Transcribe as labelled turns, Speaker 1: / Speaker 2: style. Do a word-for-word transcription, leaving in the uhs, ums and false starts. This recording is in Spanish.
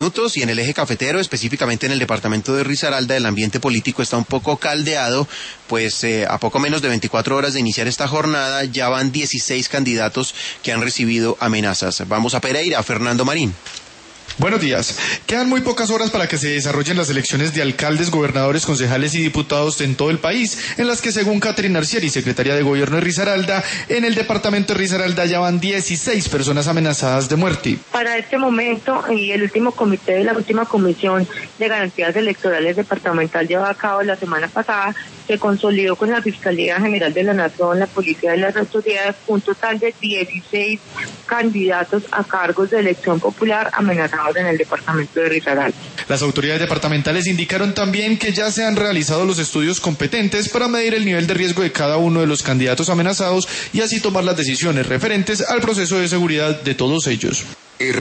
Speaker 1: minutos, y en el eje cafetero, específicamente en el departamento de Risaralda, el ambiente político está un poco caldeado, pues eh, a poco menos de veinticuatro horas de iniciar esta jornada ya van dieciséis candidatos que han recibido amenazas. Vamos a Pereira, Fernando Marín.
Speaker 2: Buenos días. Quedan muy pocas horas para que se desarrollen las elecciones de alcaldes, gobernadores, concejales y diputados en todo el país, en las que, según Catherine Arcieri, secretaria de Gobierno de Risaralda, en el departamento de Risaralda ya van dieciséis personas amenazadas de muerte.
Speaker 3: Para este momento, y el último comité de la última comisión de garantías electorales departamental llevado a cabo la semana pasada, se consolidó con la Fiscalía General de la Nación, la Policía y las autoridades, un total de dieciséis candidatos a cargos de elección popular amenazados en el departamento de Risaralda.
Speaker 2: Las autoridades departamentales indicaron también que ya se han realizado los estudios competentes para medir el nivel de riesgo de cada uno de los candidatos amenazados y así tomar las decisiones referentes al proceso de seguridad de todos ellos.